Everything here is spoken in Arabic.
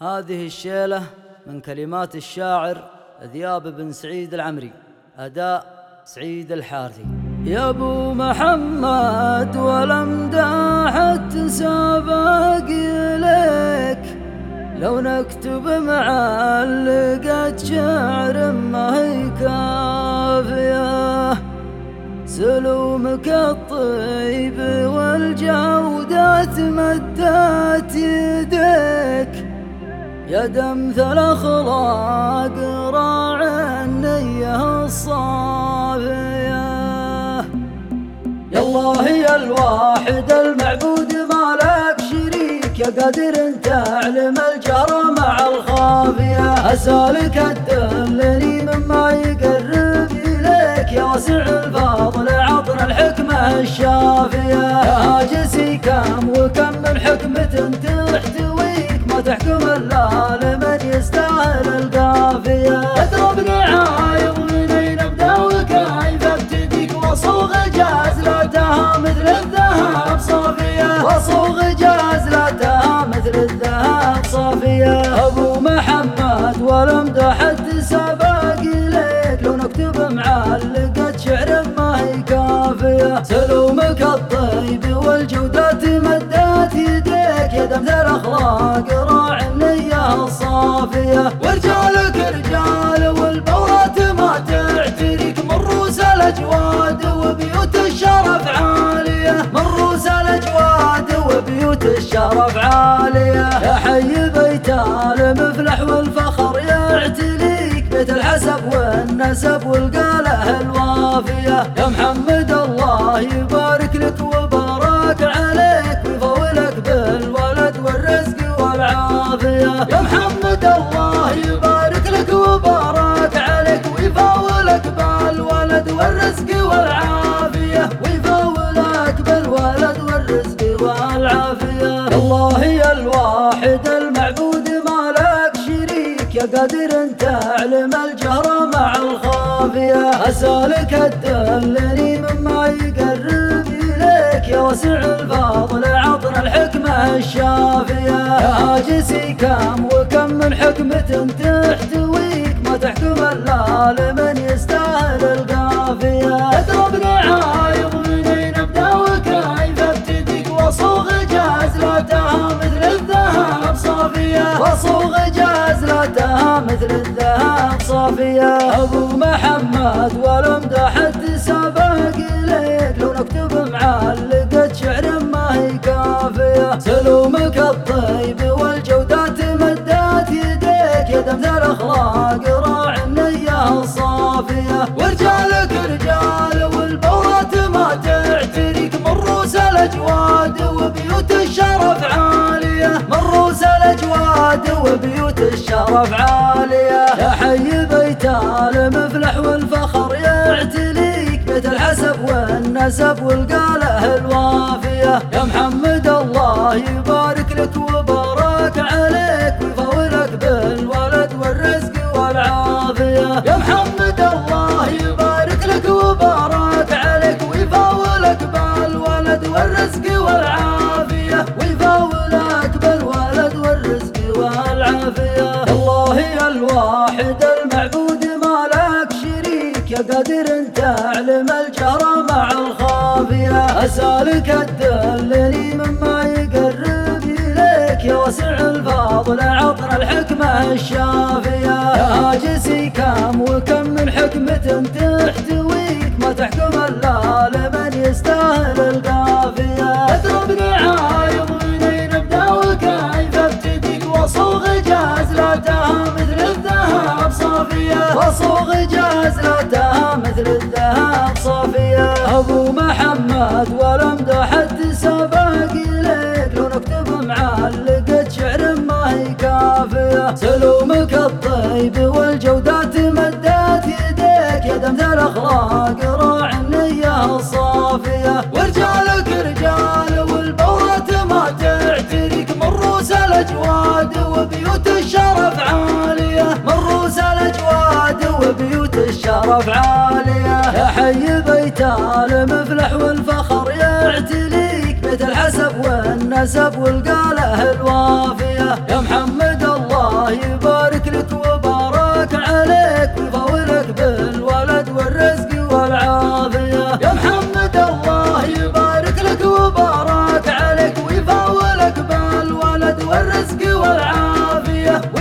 هذه الشيلة من كلمات الشاعر ذياب بن سعيد العمري، أداء سعيد الحارثي. يا ابو محمد والامداح التسابق لك، لو نكتب معلقة شعر ما هي كافية. سلومك الطيب والجودة مدت يديك، يا دمثل اخلاق راعي النية الصافية. يا الله يا الواحد المعبود ما لك شريك، يا قادر تعلم الجهر مع الخافية. أسألك تدلني مما يقرب إليك، يا واسع الفضل عطنا الحكمة الشافية. يا هاجسي كم وكم من حكمة تحتويك، ما تحكم إلا لمن يستاهل القافية. اضربني عايض منين ابدا وكيف ابتديك، وصوغ جازلتها مثل الذهب صافية. وصوغ جازلتها مثل الذهب صافية. ابو محمد والامدح التسابق ليك، لو نكتب معلقة شعر ما هي كافية. سلومك الطيب والجودات مدت يديك، يا دمثل الاخلاق راعي النية الصافية. ورجالك رجال والبورات ما تعتريك، من رؤوس الاجواد وبيوت الشرف عالية. من رؤوس الاجواد وبيوت الشرف عالية. يا حي بيت المفلح والفخر يعتليك، بيت الحسب والنسب والقاله الوافية. يا محمد الله يبارك لك وبارك عليك، ويفولك بالولد والرزق والعافية. يا محمد الله يبارك لك وبارك عليك، ويفولك بالولد والرزق والعافية. ويفولك بالولد والرزق والعافية. الله يا الواحد المعبود ما لك شريك، يا قادر تعلم الجهر مع الخافية. أسألك تدلني مما يقرب إليك، يا واسع الفضل عطنا الحكمة الشافية. يا هاجسي كم وكم من حكمة تحتويك، ما تحكم إلا لمن يستاهل القافية. اضربني عايض منين ابدا وكيف ابتديك، وصوغ جازلتها مثل الذهب صافية. وصوغ جازلتها مثل الذهب صافية. ابو محمد والامدح التسابق ليك، لو نكتب معلقة شعر ما هي كافية. سلومك الطيب والجودات مدت يديك، يا دمثل الاخلاق راعي النية الصافية. ورجالك رجال والبورات ما تعتريك، من رؤوس الاجواد وبيوت الشرف عالية. من رؤوس الاجواد وبيوت الشرف عالية. يا حي بيت المفلح والفخر يعتليك، بيت الحسب والنسب والقاله الوافية. يا محمد الله يبارك لك وبارك عليك، ويفولك بالولد والرزق والعافية. يا محمد الله يبارك لك وبارك عليك، ويفولك بالولد والرزق والعافية. ويفولك بالولد والرزق والعافية. الله يا الواحد المعبود ما لك شريك، يا قادر تعلم الجهر مع الخافية. أسألك تدلني مما يقرب إليك، يا واسع الفضل عطنا الحكمة الشافية. يا هاجسي كم وكم من حكمة تحتويك، ما تحكم إلا لمن يستاهل القافية. اضربني عايض منين ابدا وكيف ابتديك، وصوغ جازلتها مثل الذهب صافية. وصوغ جازلتها مثل الذهب صافية. ابو محمد والامدح التسابق ليك، لو نكتب معلقة شعر ما هي كافية. سلومك الطيب والجودات مدت يديك، يا دمثل الاخلاق راعي النية الصافية. ورجالك رجال والبورات ما تعتريك، من رؤوس الاجواد وبيوت الشرف عالية. من رؤوس الاجواد وبيوت الشرف عالية. يا حي بيت المفلح والفخر يعتليك، بيت الحسب والنسب والقاله الوافية. يا محمد الله يا محمد الله يبارك لك وبارك عليك ويفاولك بالولد والرزق والعافية.